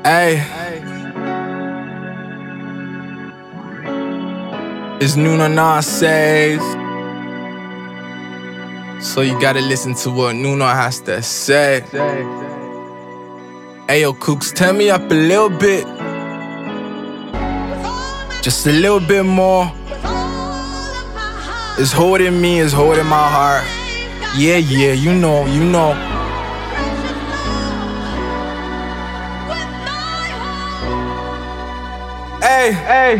Hey, it's Nuna Nas says, so you gotta listen to what Nuna has to say. Ayo, Kooks, turn me up a little bit, just a little bit more. It's holding me, it's holding my heart. Yeah, you know. Hey,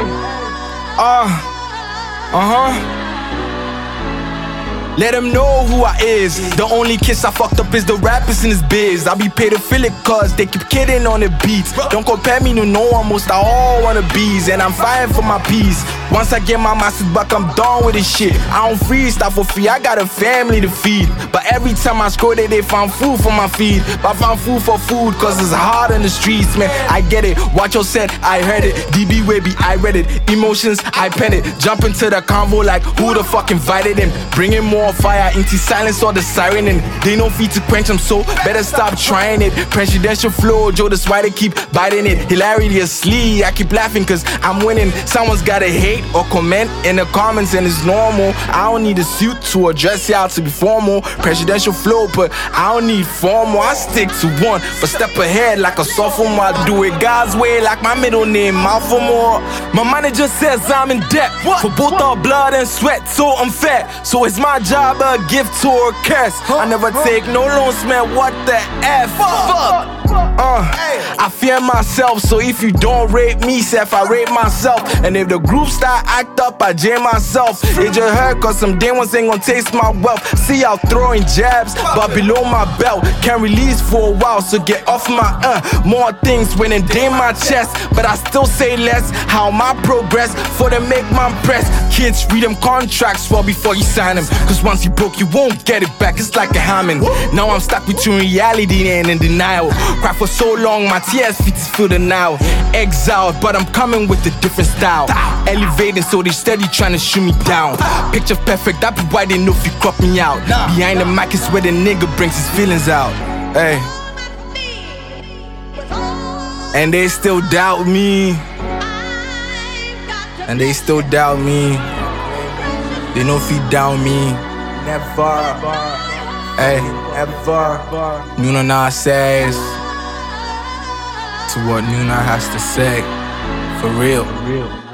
let them know who I is. The only kiss I fucked up is the rappers in this biz. I be pedophilic cause they keep kidding on the beats. Don't compare me to no one, most I all wanna bees. And I'm fighting for my peace. Once I get my masters back, I'm done with this shit. I don't freestyle for free, I got a family to feed. But every time I scroll they find food for my feed. But I found food for food cause it's hard in the streets, man. I get it, watch your set, I heard it. DB Webby, I read it. Emotions, I pen it. Jump into the convo like who the fuck invited him. Bringing more fire into silence or the siren, and they no feet to quench them, so better stop trying it. Presidential flow, Joe, that's why they keep biting it. Hilariously, I keep laughing cause I'm winning. Someone's gotta hate or comment in the comments, and it's normal. I don't need a suit to address y'all to be formal. Presidential flow, but I don't need formal. I stick to one, but step ahead like a sophomore. I do it God's way like my middle name, Malfour. My manager says I'm in debt for both our blood and sweat, so unfair. So it's my job, a gift or a curse. I never take no loans, man, what the F? Fuck. I fear myself, so if you don't rate me, Seth, I rate myself. And if the group start act up, I jam myself. It just hurt cause some day ones ain't gonna taste my wealth. See, I'm throwing jabs, but below my belt. Can't release for a while, so get off my more things when it in my chest, but I still say less. How my progress for them make my press. Kids read them contracts well before you sign them, cause once you broke you won't get it back. It's like a Hammond. Now I'm stuck between reality and in denial. Cry for so long, my tears fit to feel the now. Exiled, but I'm coming with a different style. Elevating, so they steady trying to shoot me down. Picture perfect, that be why they know if you crop me out. Behind the mic is where the nigga brings his feelings out. Hey. And they still doubt me. And they still doubt me. They know if you doubt me. Never. Hey, ever. Nuna Nas says to what Nuna has to say. For real.